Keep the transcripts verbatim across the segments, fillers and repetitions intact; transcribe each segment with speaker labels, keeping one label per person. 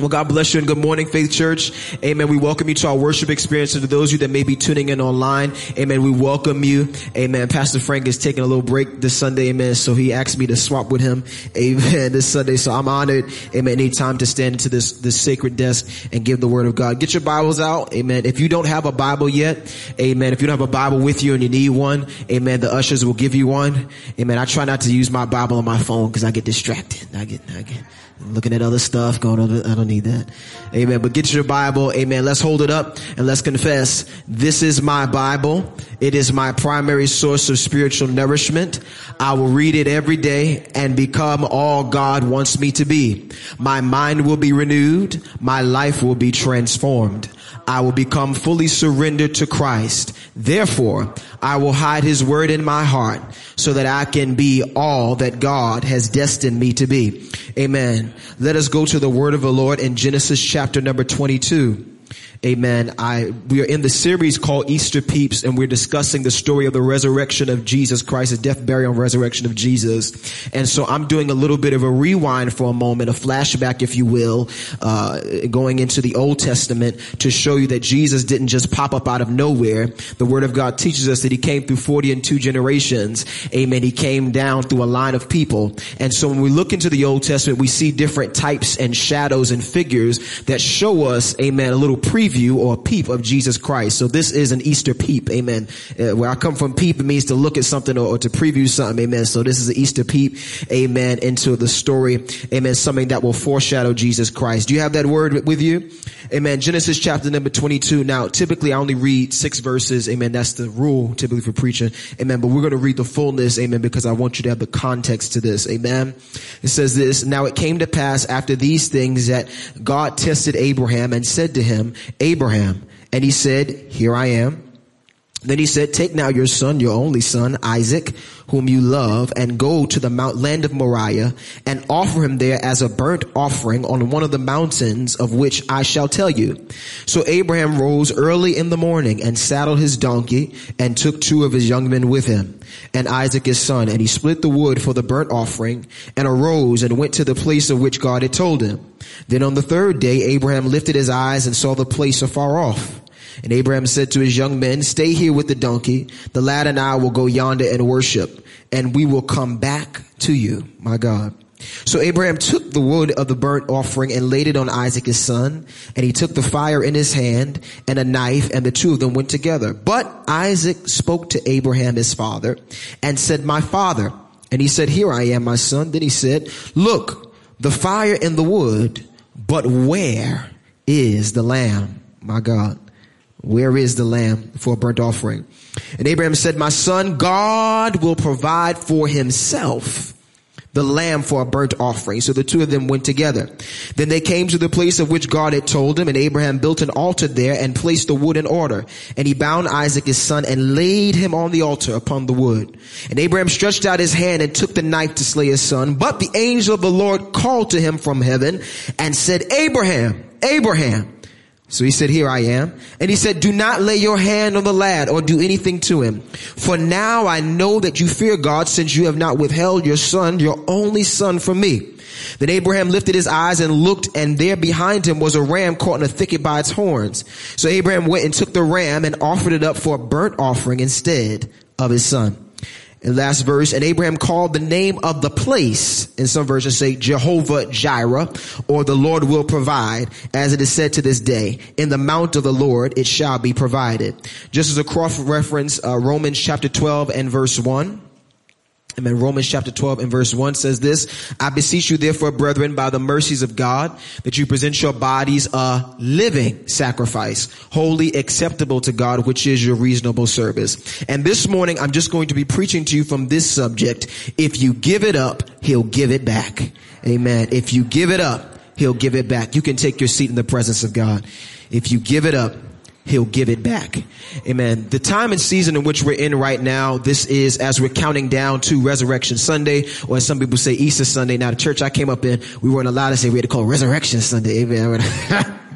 Speaker 1: Well, God bless you and good morning, Faith Church. Amen. We welcome you to our worship experience. And to those of you that may be tuning in online, amen, we welcome you. Amen. Pastor Frank is taking a little break this Sunday, amen, so he asked me to swap with him, amen, this Sunday. So I'm honored, amen, any time to stand into this, this sacred desk and give the word of God. Get your Bibles out, amen. If you don't have a Bible yet, amen, if you don't have a Bible with you and you need one, amen, the ushers will give you one. Amen. I try not to use my Bible on my phone because I get distracted. I get, I get looking at other stuff, going on. I don't need that. Amen. But get your Bible. Amen. Let's hold it up and let's confess. This is my Bible. It is my primary source of spiritual nourishment. I will read it every day and become all God wants me to be. My mind will be renewed. My life will be transformed. I will become fully surrendered to Christ. Therefore, I will hide his word in my heart so that I can be all that God has destined me to be. Amen. Let us go to the word of the Lord in Genesis chapter number twenty-two. Amen. I, we are in the series called Easter Peeps, and we're discussing the story of the resurrection of Jesus Christ, the death, burial, and resurrection of Jesus. And so I'm doing a little bit of a rewind for a moment, a flashback, if you will, uh, going into the Old Testament to show you that Jesus didn't just pop up out of nowhere. The Word of God teaches us that he came through forty and two generations. Amen. He came down through a line of people. And so when we look into the Old Testament, we see different types and shadows and figures that show us, amen, a little preview or a peep of Jesus Christ. So this is an Easter peep, amen. Uh, where I come from, peep, it means to look at something or, or to preview something, amen. So this is an Easter peep, amen, into the story, amen, something that will foreshadow Jesus Christ. Do you have that word with you? Amen. Genesis chapter number twenty-two. Now, typically I only read six verses, amen. That's the rule typically for preaching, amen. But we're going to read the fullness, amen, because I want you to have the context to this, amen. It says this: Now it came to pass after these things that God tested Abraham and said to him, Abraham. And he said, Here I am. Then he said, Take now your son, your only son, Isaac, whom you love, and go to the mount, land of Moriah, and offer him there as a burnt offering on one of the mountains of which I shall tell you. So Abraham rose early in the morning and saddled his donkey and took two of his young men with him and Isaac his son. And he split the wood for the burnt offering and arose and went to the place of which God had told him. Then on the third day, Abraham lifted his eyes and saw the place afar off. And Abraham said to his young men, Stay here with the donkey. The lad and I will go yonder and worship, and we will come back to you, my God. So Abraham took the wood of the burnt offering and laid it on Isaac his son. And he took the fire in his hand and a knife, and the two of them went together. But Isaac spoke to Abraham his father and said, My father. And he said, Here I am, my son. Then he said, Look, the fire and the wood, but where is the lamb, my God? Where is the lamb for a burnt offering? And Abraham said, My son, God will provide for himself the lamb for a burnt offering. So the two of them went together. Then they came to the place of which God had told him, and Abraham built an altar there and placed the wood in order. And he bound Isaac his son and laid him on the altar upon the wood. And Abraham stretched out his hand and took the knife to slay his son. But the angel of the Lord called to him from heaven and said, Abraham, Abraham. So he said, Here I am. And he said, Do not lay your hand on the lad or do anything to him. For now I know that you fear God, since you have not withheld your son, your only son, from me. Then Abraham lifted his eyes and looked, and there behind him was a ram caught in a thicket by its horns. So Abraham went and took the ram and offered it up for a burnt offering instead of his son. And last verse, and Abraham called the name of the place, in some versions say Jehovah Jireh, or the Lord will provide, as it is said to this day, in the mount of the Lord it shall be provided. Just as a cross reference, uh, Romans chapter twelve and verse one. Amen. Romans chapter twelve and verse one says this: I beseech you therefore, brethren, by the mercies of God, that you present your bodies a living sacrifice, wholly acceptable to God, which is your reasonable service. And this morning, I'm just going to be preaching to you from this subject. If you give it up, he'll give it back. Amen. If you give it up, he'll give it back. You can take your seat in the presence of God. If you give it up, he'll give it back. Amen. The time and season in which we're in right now, this is as we're counting down to Resurrection Sunday, or as some people say, Easter Sunday. Now, the church I came up in, we weren't allowed to say we had to call Resurrection Sunday. Amen.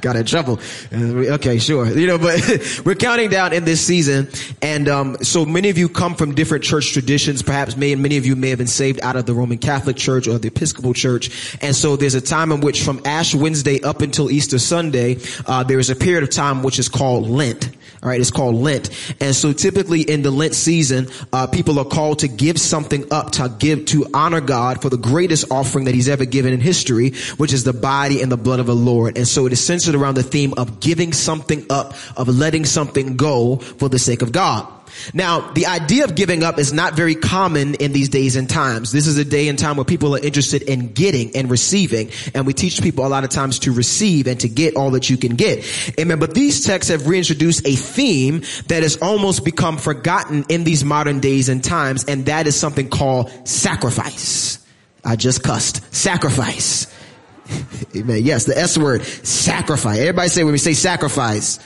Speaker 1: got in trouble. Okay, sure. You know, but we're counting down in this season. And, um, so many of you come from different church traditions. Perhaps may, many of you may have been saved out of the Roman Catholic Church or the Episcopal Church. And so there's a time in which from Ash Wednesday up until Easter Sunday, uh, there is a period of time which is called Lent. All right, it's called Lent. And so typically in the Lent season, uh, people are called to give something up, to give, to honor God for the greatest offering that he's ever given in history, which is the body and the blood of the Lord. And so it is centered around the theme of giving something up, of letting something go for the sake of God. Now, the idea of giving up is not very common in these days and times. This is a day and time where people are interested in getting and receiving. And we teach people a lot of times to receive and to get all that you can get. Amen. But these texts have reintroduced a theme that has almost become forgotten in these modern days and times. And that is something called sacrifice. I just cussed. Sacrifice. Amen. Yes, the S word, sacrifice. Everybody say when we say sacrifice.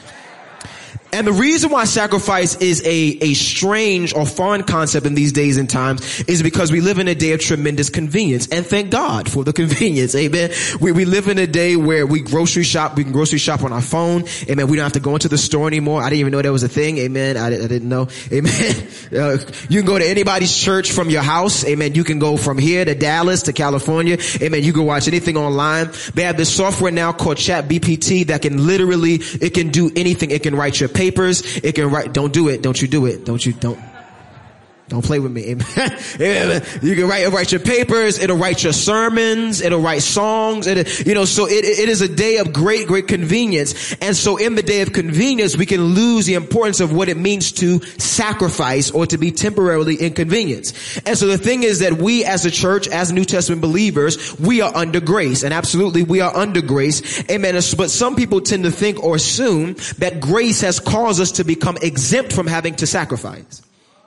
Speaker 1: And the reason why sacrifice is a, a strange or foreign concept in these days and times is because we live in a day of tremendous convenience. And thank God for the convenience. Amen. We, we live in a day where we grocery shop. We can grocery shop on our phone. Amen. We don't have to go into the store anymore. I didn't even know that was a thing. Amen. I, I didn't know. Amen. Uh, you can go to anybody's church from your house. Amen. You can go from here to Dallas to California. Amen. You can watch anything online. They have this software now called Chat B P T that can literally, it can do anything. It can write your papers. It can write, don't do it. Don't you do it. Don't you, don't, don't play with me. Amen. You can write, write your papers. It'll write your sermons. It'll write songs. It, you know, so it, it is a day of great, great convenience. And so in the day of convenience, we can lose the importance of what it means to sacrifice or to be temporarily inconvenienced. And so the thing is that we as a church, as New Testament believers, we are under grace. And absolutely we are under grace. Amen. But some people tend to think or assume that grace has caused us to become exempt from having to sacrifice.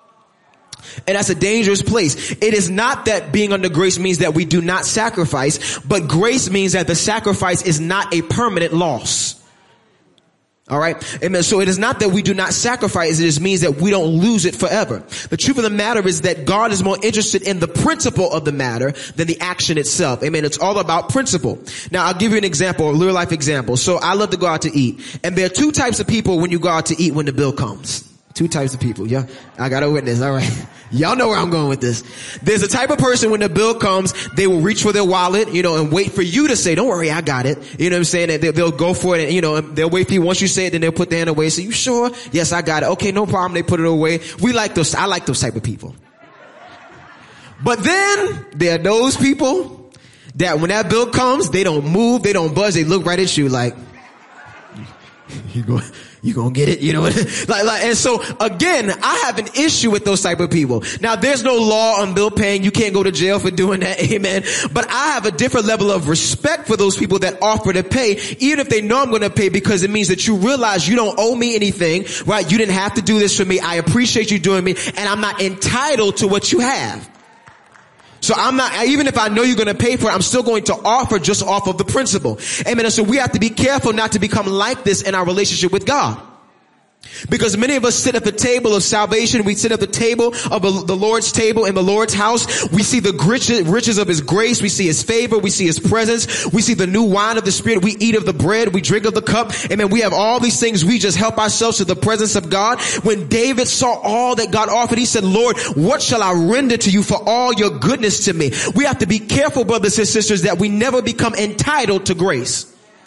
Speaker 1: And that's a dangerous place. It is not that being under grace means that we do not sacrifice, but grace means that the sacrifice is not a permanent loss. All right. Amen. So it is not that we do not sacrifice. It just means that we don't lose it forever. The truth of the matter is that God is more interested in the principle of the matter than the action itself. Amen. It's all about principle. Now, I'll give you an example, a real life example. So I love to go out to eat. And there are two types of people when you go out to eat when the bill comes. Two types of people. Yeah. I got a witness. All right. Y'all know where I'm going with this. There's a type of person when the bill comes, they will reach for their wallet, you know, and wait for you to say, don't worry, I got it. You know what I'm saying? And they'll go for it and, you know, they'll wait for you. Once you say it, then they'll put their hand away. Say, you sure? Yes, I got it. Okay, no problem. They put it away. We like those. I like those type of people. But then there are those people that when that bill comes, they don't move. They don't budge. They look right at you like, you go. You gonna get it, you know, like, like, and so again, I have an issue with those type of people. Now, there's no law on bill paying. You can't go to jail for doing that. Amen. But I have a different level of respect for those people that offer to pay, even if they know I'm going to pay, because it means that you realize you don't owe me anything, right? You didn't have to do this for me. I appreciate you doing me, and I'm not entitled to what you have. So I'm not, even if I know you're going to pay for it, I'm still going to offer just off of the principle. Amen. And so we have to be careful not to become like this in our relationship with God. Because many of us sit at the table of salvation. We sit at the table of the Lord's table in the Lord's house. We see the riches of His grace. We see His favor. We see His presence. We see the new wine of the Spirit. We eat of the bread. We drink of the cup. Amen. We have all these things. We just help ourselves to the presence of God. When David saw all that God offered, he said, Lord, what shall I render to you for all your goodness to me? We have to be careful, brothers and sisters, that we never become entitled to grace.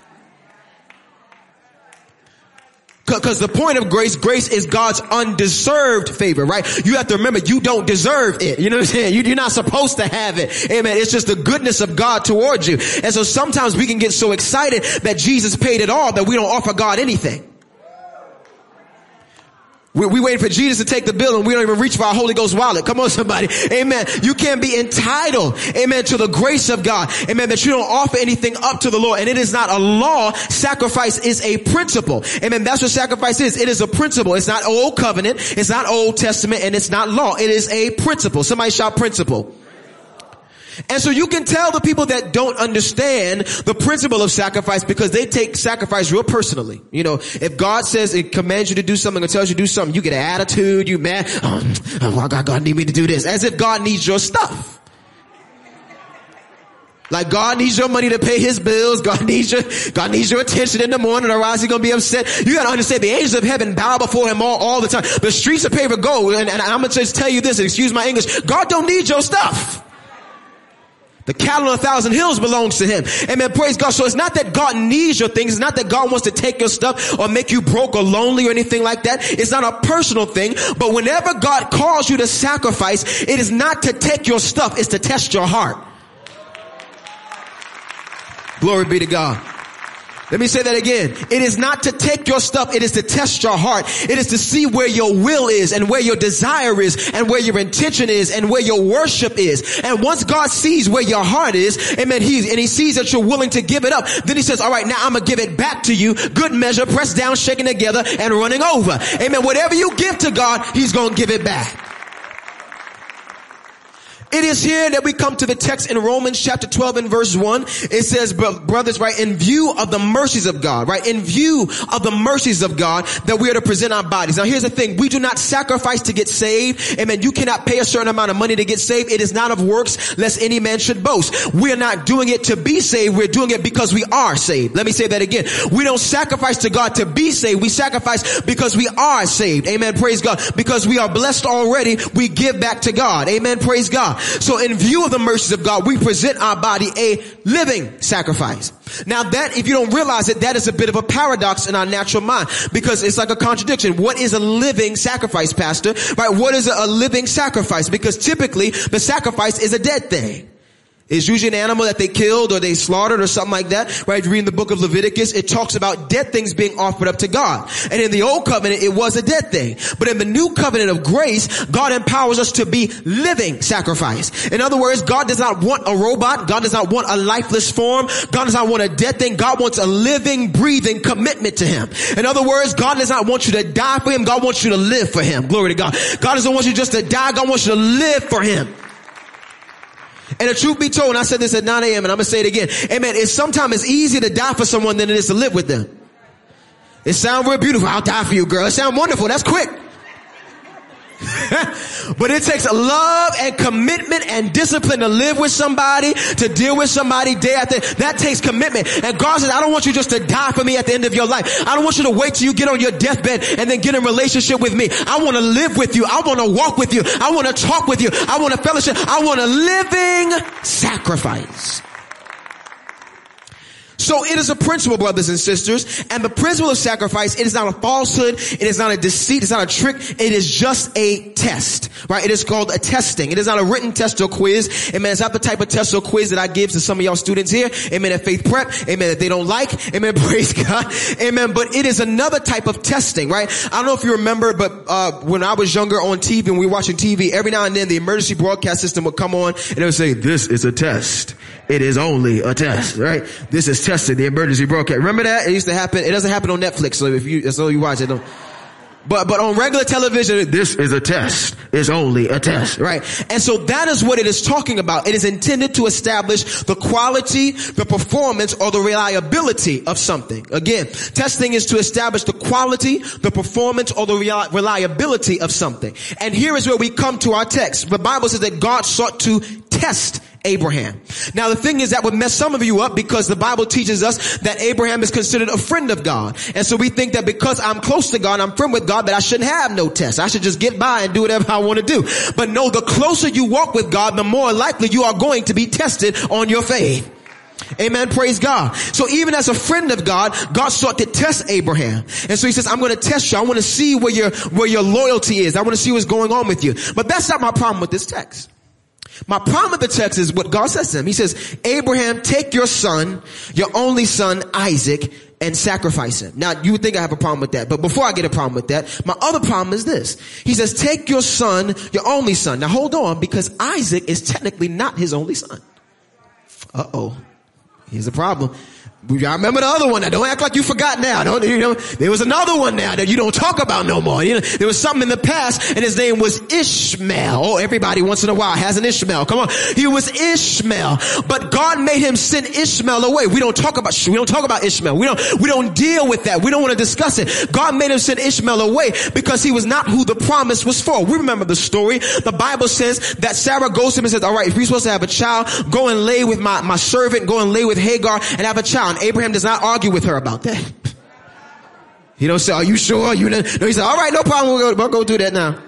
Speaker 1: Because the point of grace, grace is God's undeserved favor, right? You have to remember, you don't deserve it. You know what I'm saying? You're not supposed to have it. Amen. It's just the goodness of God towards you. And so sometimes we can get so excited that Jesus paid it all that we don't offer God anything. We, we waiting for Jesus to take the bill and we don't even reach for our Holy Ghost wallet. Come on, somebody. Amen. You can't be entitled, amen, to the grace of God. Amen. That you don't offer anything up to the Lord. And it is not a law. Sacrifice is a principle. Amen. That's what sacrifice is. It is a principle. It's not Old Covenant. It's not Old Testament. And it's not law. It is a principle. Somebody shout principle. And so you can tell the people that don't understand the principle of sacrifice because they take sacrifice real personally. You know, if God says it commands you to do something or tells you to do something, you get an attitude, you mad, oh, oh God, God need me to do this, as if God needs your stuff. Like God needs your money to pay his bills. God needs your, God needs your attention in the morning, or else he's going to be upset. You got to understand the angels of heaven bow before him all, all the time. The streets of paved with gold. And, and I'm going to just tell you this, excuse my English. God don't need your stuff. The cattle on a thousand hills belongs to him. Amen. Praise God. So it's not that God needs your things. It's not that God wants to take your stuff or make you broke or lonely or anything like that. It's not a personal thing. But whenever God calls you to sacrifice, it is not to take your stuff. It's to test your heart. Glory be to God. Let me say that again. It is not to take your stuff. It is to test your heart. It is to see where your will is and where your desire is and where your intention is and where your worship is. And once God sees where your heart is, amen, he's, and he sees that you're willing to give it up, then he says, all right, now I'm going to give it back to you. Good measure, pressed down, shaken together, and running over. Amen. Whatever you give to God, he's going to give it back. It is here that we come to the text in Romans chapter twelve and verse one. It says, brothers, right, in view of the mercies of God, right, in view of the mercies of God, that we are to present our bodies. Now here's the thing. We do not sacrifice to get saved. Amen. You cannot pay a certain amount of money to get saved. It is not of works, lest any man should boast. We are not doing it to be saved. We're doing it because we are saved. Let me say that again. We don't sacrifice to God to be saved. We sacrifice because we are saved. Amen. Praise God. Because we are blessed already, we give back to God. Amen. Praise God. So in view of the mercies of God, we present our body a living sacrifice. Now that, if you don't realize it, that is a bit of a paradox in our natural mind, because it's like a contradiction. What is a living sacrifice, Pastor? Right? What is a living sacrifice? Because typically the sacrifice is a dead thing. It's usually an animal that they killed or they slaughtered or something like that. Right? Reading the book of Leviticus, it talks about dead things being offered up to God. And in the old covenant, it was a dead thing. But in the new covenant of grace, God empowers us to be living sacrifice. In other words, God does not want a robot. God does not want a lifeless form. God does not want a dead thing. God wants a living, breathing commitment to him. In other words, God does not want you to die for him. God wants you to live for him. Glory to God. God doesn't want you just to die. God wants you to live for him. And the truth be told, and I said this at nine a.m. and I'm going to say it again. Amen. It's sometimes it's easier to die for someone than it is to live with them. It sounds real beautiful. I'll die for you, girl. It sounds wonderful. That's quick. But it takes love and commitment and discipline to live with somebody, to deal with somebody day after. That takes commitment. And God says, I don't want you just to die for me at the end of your life. I don't want you to wait till you get on your deathbed and then get in relationship with me. I want to live with you. I want to walk with you. I want to talk with you. I want to fellowship. I want a living sacrifice. So it is a principle, brothers and sisters, and the principle of sacrifice, it is not a falsehood, it is not a deceit, it's not a trick, it is just a test, right? It is called a testing. It is not a written test or quiz. Amen. It's not the type of test or quiz that I give to some of y'all students here. Amen. At Faith Prep. Amen. That they don't like. Amen. Praise God. Amen. But it is another type of testing, right? I don't know if you remember, but uh when I was younger on T V and we were watching T V, every now and then the emergency broadcast system would come on and it would say, this is a test. It is only a test, right? This is testing the emergency broadcast. Remember that? It used to happen. It doesn't happen on Netflix. So if you, that's all you watch it. Don't. But, but on regular television, this is a test. It's only a test, right? And so that is what it is talking about. It is intended to establish the quality, the performance, or the reliability of something. Again, testing is to establish the quality, the performance, or the reliability of something. And here is where we come to our text. The Bible says that God sought to test Abraham. Now the thing is that would mess some of you up because the Bible teaches us that Abraham is considered a friend of God. And so we think that because I'm close to God, I'm friend with God, that I shouldn't have no test. I should just get by and do whatever I want to do. But no, the closer you walk with God, the more likely you are going to be tested on your faith. Amen. Praise God. So even as a friend of God, God sought to test Abraham. And so he says, I'm going to test you. I want to see where your, where your loyalty is. I want to see what's going on with you. But that's not my problem with this text. My problem with the text is what God says to him. He says, Abraham, take your son, your only son, Isaac, and sacrifice him. Now, you would think I have a problem with that. But before I get a problem with that, my other problem is this. He says, take your son, your only son. Now, hold on, because Isaac is technically not his only son. Uh-oh. Here's the problem. I remember the other one now. Don't act like you forgot now. Don't, you know, there was another one now that you don't talk about no more. You know, there was something in the past and his name was Ishmael. Oh, everybody once in a while has an Ishmael. Come on. He was Ishmael, but God made him send Ishmael away. We don't talk about, we don't talk about Ishmael. We don't, we don't deal with that. We don't want to discuss it. God made him send Ishmael away because he was not who the promise was for. We remember the story. The Bible says that Sarah goes to him and says, all right, if you're supposed to have a child, go and lay with my, my servant, go and lay with Hagar and have a child. Abraham does not argue with her about that. He don't say, are you sure? You know? No, he said, all right, no problem. We'll go, we'll go do that now.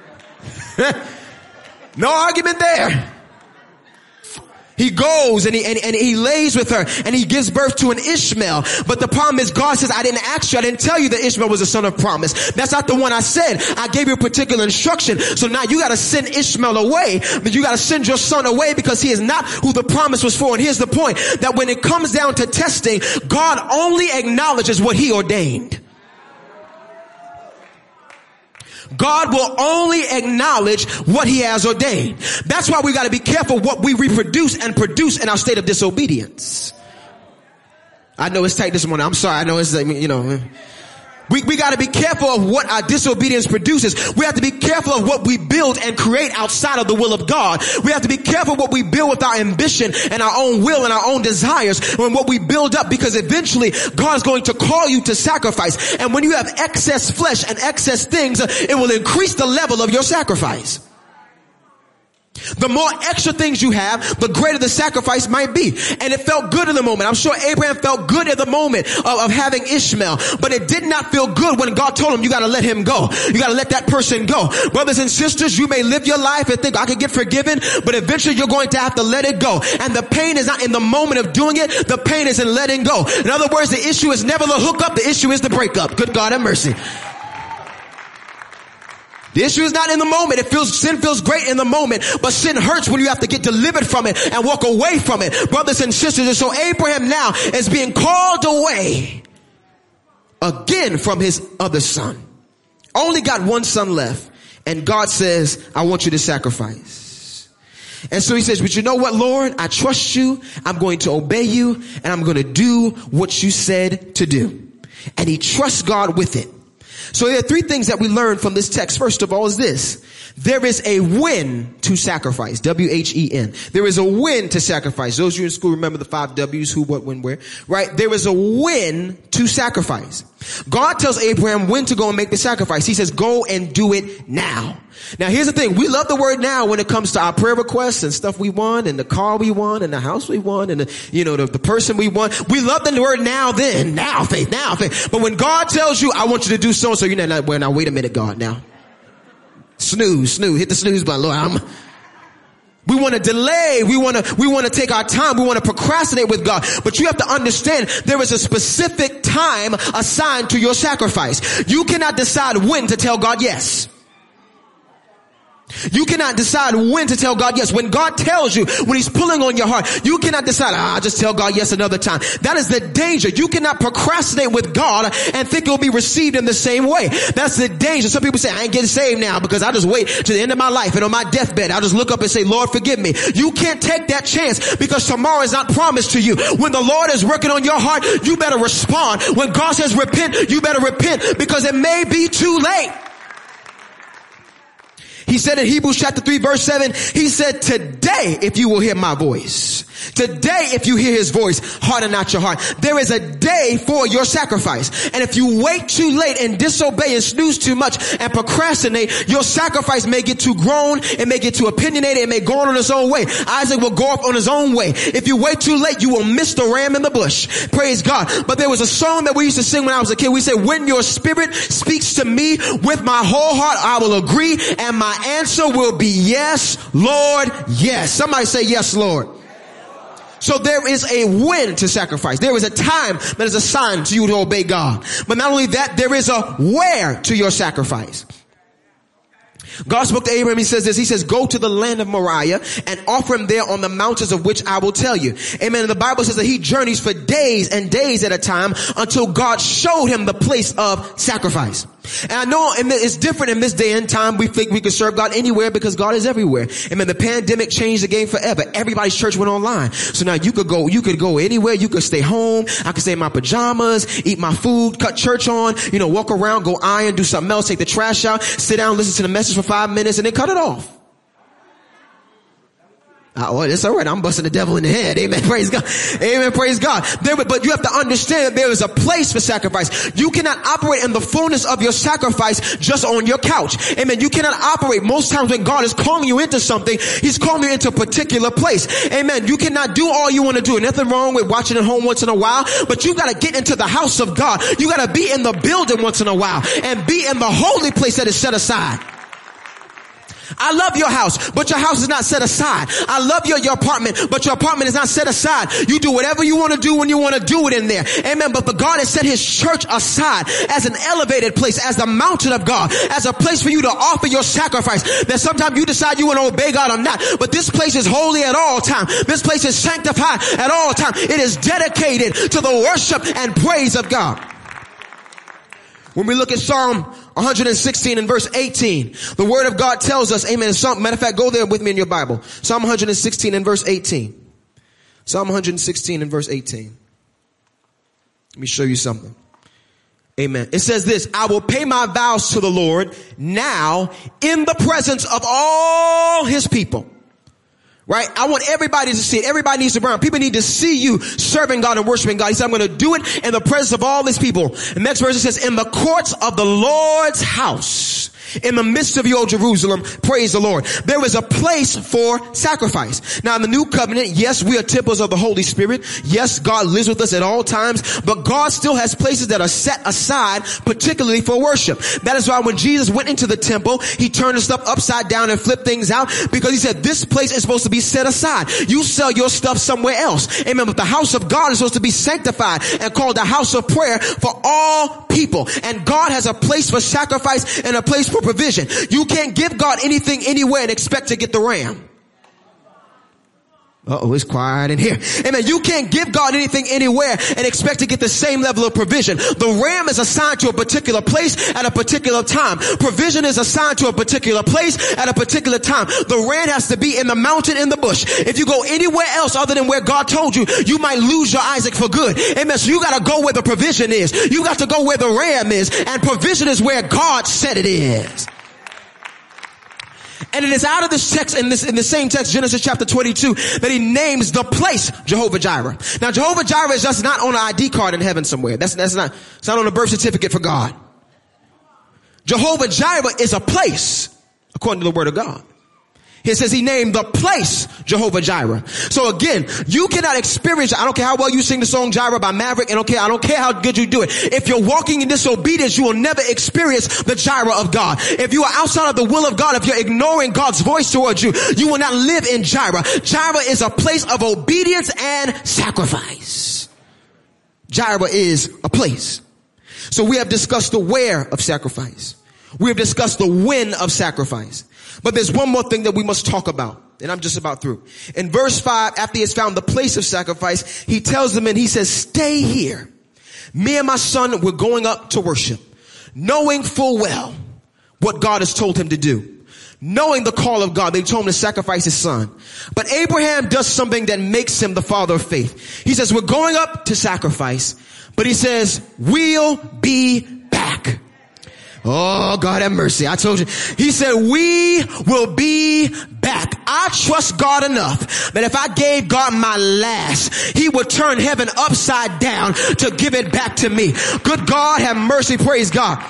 Speaker 1: No argument there. He goes and he, and, and he lays with her and he gives birth to an Ishmael. But the problem is God says, I didn't ask you. I didn't tell you that Ishmael was a son of promise. That's not the one I said. I gave you a particular instruction. So now you got to send Ishmael away. But you got to send your son away because he is not who the promise was for. And here's the point, that when it comes down to testing, God only acknowledges what he ordained. God will only acknowledge what he has ordained. That's why we got to be careful what we reproduce and produce in our state of disobedience. I know it's tight this morning. I'm sorry. I know it's, you know, we, we got to be careful of what our disobedience produces. We have to be careful of what we build and create outside of the will of God. We have to be careful what we build with our ambition and our own will and our own desires and what we build up, because eventually God is going to call you to sacrifice. And when you have excess flesh and excess things, it will increase the level of your sacrifice. The more extra things you have, the greater the sacrifice might be. And it felt good in the moment. I'm sure Abraham felt good at the moment of, of having Ishmael, but it did not feel good when God told him, you got to let him go. You got to let that person go. Brothers and sisters, you may live your life and think, I could get forgiven, but eventually you're going to have to let it go. And the pain is not in the moment of doing it. The pain is in letting go. In other words, the issue is never the hookup. The issue is the breakup. Good God have mercy. The issue is not in the moment. It feels, sin feels great in the moment, but sin hurts when you have to get delivered from it and walk away from it. Brothers and sisters, and so Abraham now is being called away again from his other son. Only got one son left, and God says, I want you to sacrifice. And so he says, but you know what, Lord? I trust you. I'm going to obey you, and I'm going to do what you said to do. And he trusts God with it. So there are three things that we learn from this text. First of all is this. There is a win to sacrifice. W H E N. There is a win to sacrifice. Those of you in school remember the five W's, who, what, when, where, right? There is a win to sacrifice. God tells Abraham when to go and make the sacrifice. He says, go and do it now. Now here's the thing. We love the word now when it comes to our prayer requests and stuff we want, and the car we want, and the house we want, and the, you know, the, the person we want. We love the word now then. Now faith, now faith. But when God tells you, I want you to do so and so, you're not, well, now wait a minute, God, now. Snooze, snooze, hit the snooze button, Lord. I'm, we want to delay. We want to, we want to take our time. We want to procrastinate with God. But you have to understand there is a specific time assigned to your sacrifice. You cannot decide when to tell God yes. You cannot decide when to tell God yes. When God tells you, when he's pulling on your heart, you cannot decide, ah, I'll just tell God yes another time. That is the danger. You cannot procrastinate with God and think it will be received in the same way. That's the danger. Some people say, I ain't getting saved now because I just wait to the end of my life, and on my deathbed, I'll just look up and say, Lord, forgive me. You can't take that chance because tomorrow is not promised to you. When the Lord is working on your heart, you better respond. When God says repent, you better repent because it may be too late. He said in Hebrews chapter three verse seven, he said, today if you will hear my voice, today if you hear his voice, harden not your heart. There is a day for your sacrifice. And if you wait too late and disobey and snooze too much and procrastinate, your sacrifice may get too grown, it may get too opinionated, it may go on its own way. Isaac will go off on his own way. If you wait too late, you will miss the ram in the bush. Praise God. But there was a song that we used to sing when I was a kid. We said, when your spirit speaks to me with my whole heart, I will agree, and my answer will be yes, Lord, yes. Somebody say yes, Lord. So there is a when to sacrifice. There is a time that is assigned to you to obey God. But not only that, there is a where to your sacrifice. God spoke to Abraham. He says this. He says, go to the land of Moriah and offer him there on the mountains of which I will tell you. Amen. And the Bible says that he journeys for days and days at a time until God showed him the place of sacrifice. And I know it's different in this day and time. We think we can serve God anywhere because God is everywhere. Amen. The pandemic changed the game forever. Everybody's church went online. So now you could go, you could go anywhere. You could stay home. I could stay in my pajamas, eat my food, cut church on, you know, walk around, go iron, do something else, take the trash out, sit down, listen to the message for five minutes and then cut it off. Uh, well, it's all right. I'm busting the devil in the head. Amen. Praise God. Amen. Praise God. There, but you have to understand that there is a place for sacrifice. You cannot operate in the fullness of your sacrifice just on your couch. Amen. You cannot operate. Most times when God is calling you into something, He's calling you into a particular place. Amen. You cannot do all you want to do. Nothing wrong with watching at home once in a while, but you got to get into the house of God. You got to be in the building once in a while and be in the holy place that is set aside. I love your house, but your house is not set aside. I love your, your apartment, but your apartment is not set aside. You do whatever you want to do when you want to do it in there. Amen. But, but God has set His church aside as an elevated place, as the mountain of God, as a place for you to offer your sacrifice. That sometimes you decide you want to obey God or not. But this place is holy at all times. This place is sanctified at all times. It is dedicated to the worship and praise of God. When we look at Psalm one sixteen and verse eighteen, the word of God tells us, amen. Some, matter of fact, go there with me in your Bible. Psalm one sixteen and verse eighteen. Psalm one sixteen and verse eighteen. Let me show you something. Amen. It says this, I will pay my vows to the Lord now in the presence of all His people. Right? I want everybody to see it. Everybody needs to burn. People need to see you serving God and worshiping God. He said, I'm going to do it in the presence of all His people. The next verse it says, in the courts of the Lord's house, in the midst of you, O Jerusalem, praise the Lord. There is a place for sacrifice. Now in the new covenant, yes, we are temples of the Holy Spirit. Yes, God lives with us at all times, but God still has places that are set aside, particularly for worship. That is why when Jesus went into the temple, He turned the stuff upside down and flipped things out, because He said this place is supposed to be set aside. You sell your stuff somewhere else. Amen. But the house of God is supposed to be sanctified and called the house of prayer for all people. And God has a place for sacrifice and a place for provision. You can't give God anything anywhere and expect to get the ram. Uh-oh, it's quiet in here. Amen. You can't give God anything anywhere and expect to get the same level of provision. The ram is assigned to a particular place at a particular time. Provision is assigned to a particular place at a particular time. The ram has to be in the mountain, in the bush. If you go anywhere else other than where God told you, you might lose your Isaac for good. Amen. So you got to go where the provision is. You got to go where the ram is, and provision is where God said it is. And it is out of this text, in this, in the same text, Genesis chapter twenty-two, that He names the place Jehovah Jireh. Now Jehovah Jireh is just not on an I D card in heaven somewhere. That's, that's not, it's not on a birth certificate for God. Jehovah Jireh is a place, according to the word of God. It says He named the place Jehovah Jireh. So again, you cannot experience, I don't care how well you sing the song Jireh by Maverick, I don't care, I don't care how good you do it. If you're walking in disobedience, you will never experience the Jireh of God. If you are outside of the will of God, if you're ignoring God's voice towards you, you will not live in Jireh. Jireh is a place of obedience and sacrifice. Jireh is a place. So we have discussed the where of sacrifice. We have discussed the when of sacrifice. But there's one more thing that we must talk about, and I'm just about through. In verse five, after He has found the place of sacrifice, He tells them, and He says, stay here. Me and my son, we're going up to worship, knowing full well what God has told him to do. Knowing the call of God, they told him to sacrifice his son. But Abraham does something that makes him the father of faith. He says, we're going up to sacrifice, but he says, we'll be back. Oh, God have mercy. I told you. He said, we will be back. I trust God enough that if I gave God my last, He would turn heaven upside down to give it back to me. Good God have mercy. Praise God.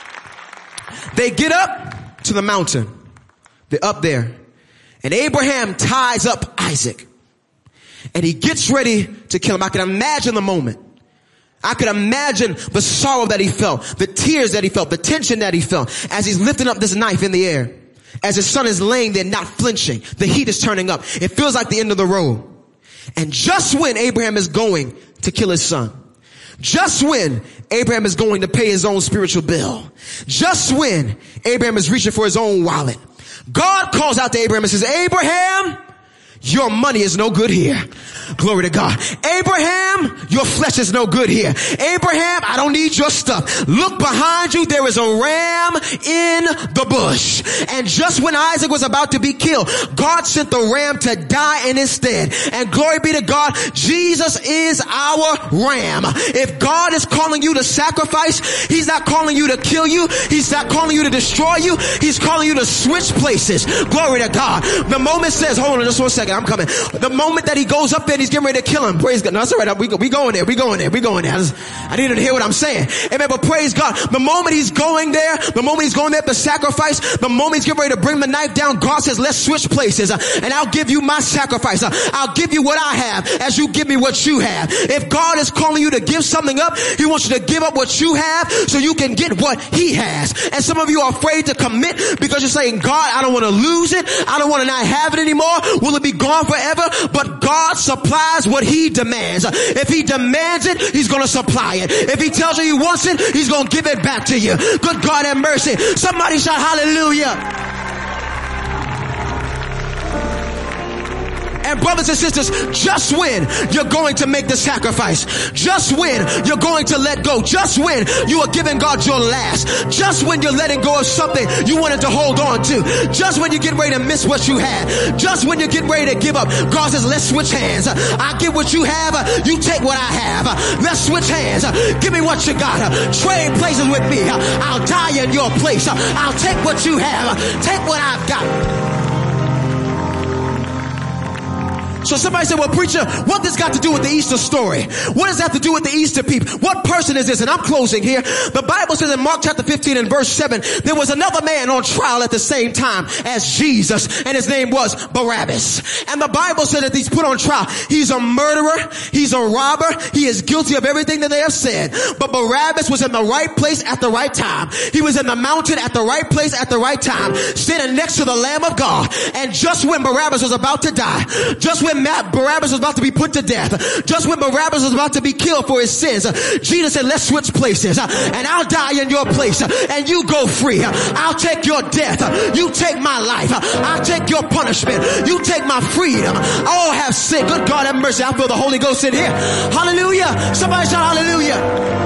Speaker 1: They get up to the mountain. They're up there. And Abraham ties up Isaac. And he gets ready to kill him. I can imagine the moment. I could imagine the sorrow that he felt, the tears that he felt, the tension that he felt as he's lifting up this knife in the air. As his son is laying there not flinching. The heat is turning up. It feels like the end of the road. And just when Abraham is going to kill his son, just when Abraham is going to pay his own spiritual bill, just when Abraham is reaching for his own wallet, God calls out to Abraham and says, Abraham, your money is no good here. Glory to God. Abraham, your flesh is no good here. Abraham, I don't need your stuff. Look behind you. There is a ram in the bush. And just when Isaac was about to be killed, God sent the ram to die in his stead. And glory be to God, Jesus is our ram. If God is calling you to sacrifice, he's not calling you to kill you. He's not calling you to destroy you. He's calling you to switch places. Glory to God. The moment says, hold on just one second, I'm coming. The moment that he goes up there, he's getting ready to kill him. Praise God. No, that's all right. We, we going there. We going there. We going there. I, just, I need you to hear what I'm saying. Amen. But praise God. The moment he's going there, the moment he's going there to sacrifice, the moment he's getting ready to bring the knife down, God says, let's switch places. Uh, and I'll give you my sacrifice. Uh, I'll give you what I have as you give me what you have. If God is calling you to give something up, he wants you to give up what you have so you can get what he has. And some of you are afraid to commit because you're saying, God, I don't want to lose it. I don't want to not have it anymore. Will it be gone forever? But God supplies what he demands. If he demands it, he's going to supply it. If he tells you he wants it, he's going to give it back to you. Good God have mercy. Somebody shout hallelujah. And brothers and sisters, just when you're going to make the sacrifice, just when you're going to let go, just when you are giving God your last, just when you're letting go of something you wanted to hold on to, just when you get ready to miss what you had, just when you get ready to give up, God says, let's switch hands. I get what you have, you take what I have. Let's switch hands. Give me what you got. Trade places with me. I'll die in your place. I'll take what you have. Take what I've got. So somebody said, well, preacher, what does got to do with the Easter story? What does that have to do with the Easter people? What person is this? And I'm closing here. The Bible says in Mark chapter fifteen and verse seven, there was another man on trial at the same time as Jesus, and his name was Barabbas. And the Bible said that he's put on trial. He's a murderer. He's a robber. He is guilty of everything that they have said. But Barabbas was in the right place at the right time. He was in the mountain at the right place at the right time, standing next to the Lamb of God. And just when Barabbas was about to die, just when Barabbas was about to be put to death, just when Barabbas was about to be killed for his sins, Jesus said, let's switch places, and I'll die in your place, and you go free. I'll take your death. You take my life. I'll take your punishment. You take my freedom. All have sinned. Good God have mercy. I feel the Holy Ghost in here. Hallelujah. Somebody shout hallelujah.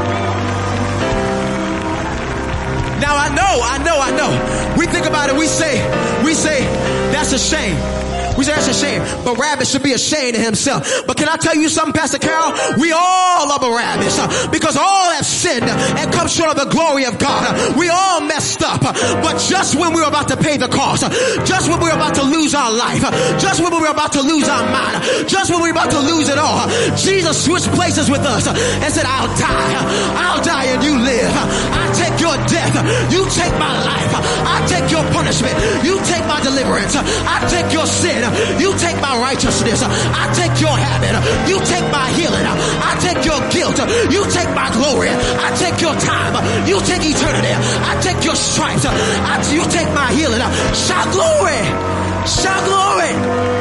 Speaker 1: Now I know, I know, I know. We think about it. We say, we say, that's a shame. We say that's a shame. Barabbas should be ashamed of himself. But can I tell you something, Pastor Carol? We all are Barabbas uh, because all have sinned and come short of the glory of God. Uh, we all messed up. Uh, but just when we were about to pay the cost, uh, just when we were about to lose our life, uh, just when we were about to lose our mind, uh, just when we were about to lose it all, uh, Jesus switched places with us uh, and said, I'll die. Uh, I'll die and you live. Uh, I take your death. Uh, you take my life. Uh, I take your punishment. You take my deliverance. Uh, I take your sin. You take my righteousness. I take your habit. You take my healing. I take your guilt. You take my glory. I take your time. You take eternity. I take your stripes. I, you take my healing. Shout glory. Shout glory.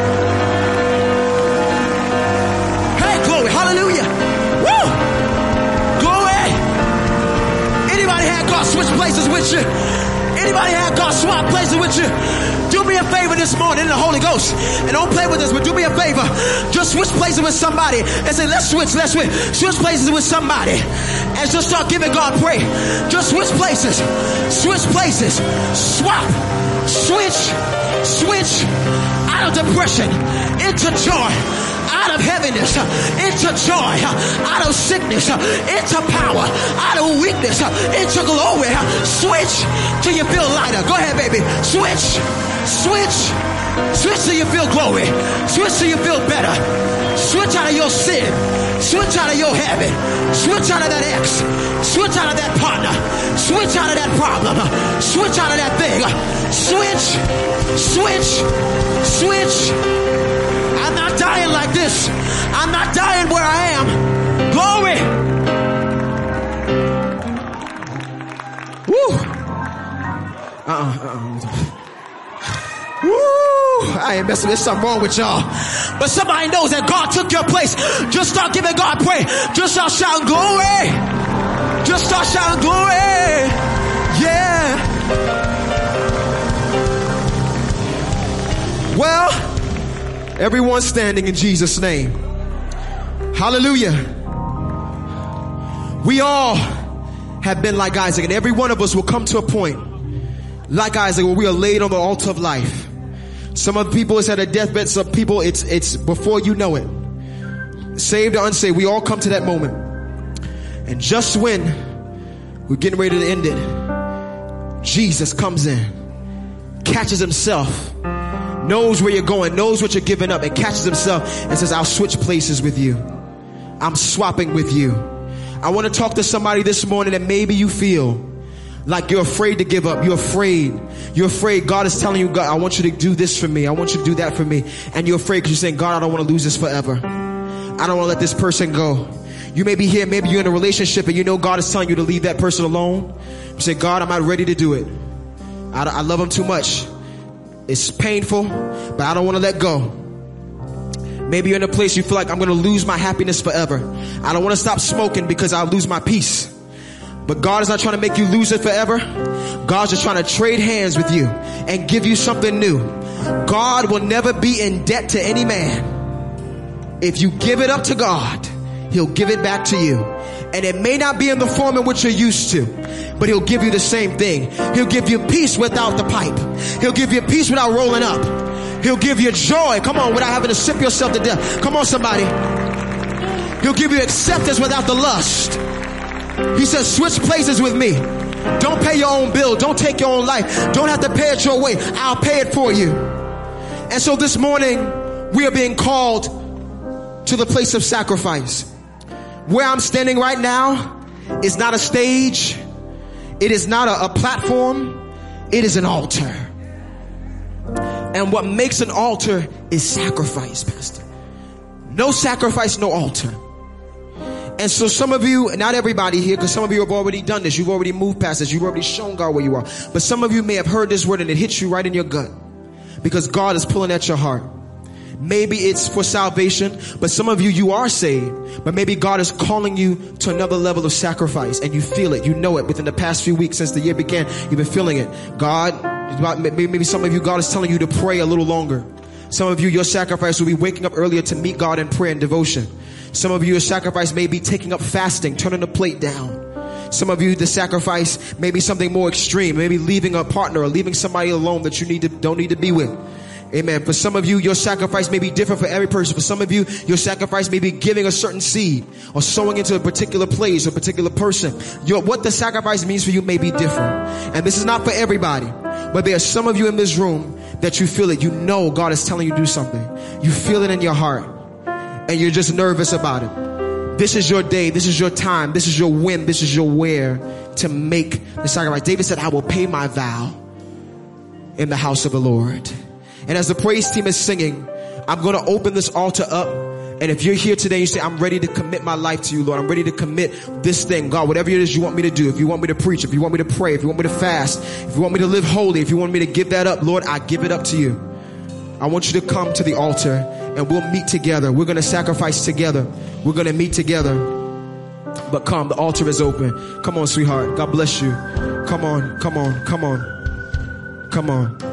Speaker 1: Hey, glory. Hallelujah. Woo. Glory. Anybody had God switch places with you? Anybody had God swap places with you? Do me a favor this morning in the Holy Ghost. And don't play with us, but do me a favor. Just switch places with somebody and say, let's switch, let's switch. Switch places with somebody. And just start giving God praise. Just switch places. Switch places. Swap. Switch. Switch. Out of depression. Into joy. Out of heaviness, into joy, out of sickness, into power, out of weakness, into glory. Switch till you feel lighter. Go ahead, baby. Switch, switch, switch till you feel glory. Switch till you feel better. Switch out of your sin. Switch out of your habit. Switch out of that ex. Switch out of that partner. Switch out of that problem. Switch out of that thing. Switch, switch, switch. I'm not dying like this. I'm not dying where I am. Glory. Woo. Uh-uh, uh-uh. Woo. I ain't messing. There's something wrong with y'all. But somebody knows that God took your place. Just start giving God praise. Just start shouting glory. Just start shouting glory. Yeah. Well, Everyone standing in Jesus' name. Hallelujah. We all have been like Isaac, and every one of us will come to a point like Isaac where we are laid on the altar of life. Some of the people it's at a deathbed. Some people it's it's before you know it. Saved or unsaved, we all come to that moment. And just when we're getting ready to end it, Jesus comes in, catches himself, knows where you're going, knows what you're giving up, and catches himself and says, I'll switch places with you. I'm swapping with you. I want to talk to somebody this morning that maybe you feel like you're afraid to give up. You're afraid. You're afraid. God is telling you, God, I want you to do this for me. I want you to do that for me. And you're afraid because you're saying, God, I don't want to lose this forever. I don't want to let this person go. You may be here. Maybe you're in a relationship and you know God is telling you to leave that person alone. You say, God, I'm not ready to do it. I, I love him too much. It's painful, but I don't want to let go. Maybe you're in a place you feel like I'm going to lose my happiness forever. I don't want to stop smoking because I'll lose my peace. But God is not trying to make you lose it forever. God's just trying to trade hands with you and give you something new. God will never be in debt to any man. If you give it up to God, he'll give it back to you. And it may not be in the form in which you're used to, but he'll give you the same thing. He'll give you peace without the pipe. He'll give you peace without rolling up. He'll give you joy, come on, without having to sip yourself to death. Come on, somebody. He'll give you acceptance without the lust. He says, switch places with me. Don't pay your own bill. Don't take your own life. Don't have to pay it your way. I'll pay it for you. And so this morning, we are being called to the place of sacrifice. Where I'm standing right now is not a stage. It is not a, a platform. It is an altar. And what makes an altar is sacrifice, Pastor. No sacrifice, no altar. And so some of you, not everybody here, because some of you have already done this. You've already moved past this. You've already shown God where you are. But some of you may have heard this word and it hits you right in your gut because God is pulling at your heart. Maybe it's for salvation, but some of you, you are saved, but maybe God is calling you to another level of sacrifice and you feel it. You know it within the past few weeks since the year began. You've been feeling it. God, maybe some of you, God is telling you to pray a little longer. Some of you, your sacrifice will be waking up earlier to meet God in prayer and devotion. Some of you, your sacrifice may be taking up fasting, turning the plate down. Some of you, the sacrifice may be something more extreme, maybe leaving a partner or leaving somebody alone that you need to, don't need to be with. Amen. For some of you, your sacrifice may be different for every person. For some of you, your sacrifice may be giving a certain seed or sowing into a particular place or a particular person. Your, what the sacrifice means for you may be different. And this is not for everybody. But there are some of you in this room that you feel it. You know God is telling you to do something. You feel it in your heart. And you're just nervous about it. This is your day. This is your time. This is your when. This is your where to make the sacrifice. David said, I will pay my vow in the house of the Lord. And as the praise team is singing, I'm going to open this altar up. And if you're here today, you say, I'm ready to commit my life to you, Lord. I'm ready to commit this thing. God, whatever it is you want me to do. If you want me to preach, if you want me to pray, if you want me to fast, if you want me to live holy, if you want me to give that up, Lord, I give it up to you. I want you to come to the altar and we'll meet together. We're going to sacrifice together. We're going to meet together. But come, the altar is open. Come on, sweetheart. God bless you. Come on, come on, come on, come on.